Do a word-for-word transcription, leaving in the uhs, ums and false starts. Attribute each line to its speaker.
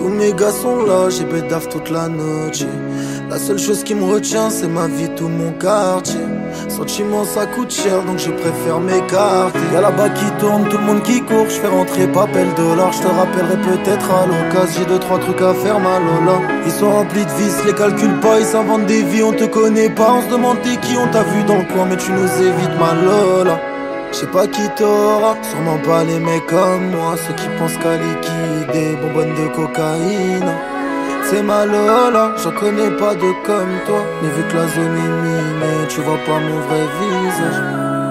Speaker 1: Tous mes gars sont là, j'ai bédaf toute la noche. La seule chose qui me retient, c'est ma vie, tout mon quartier. Sentiment, ça coûte cher, donc je préfère m'écarter. Y'a là-bas qui tourne, tout le monde qui court. Je fais rentrer papel dollar, je te rappellerai peut-être à l'occasion. J'ai deux, trois trucs à faire, ma lola. Ils sont remplis de vices, les calculent pas, ils s'inventent des vies. On te connaît pas, on se demande t'es qui. On t'a vu dans le coin, mais tu nous évites, ma lola. Je sais pas qui t'aura, sûrement pas les mecs comme moi. Ceux qui pensent qu'à liquider, bonbonne de cocaïne. C'est ma lola, j'en connais pas de comme toi. Mais vu que la zone est minée, tu vois pas mon vrai visage.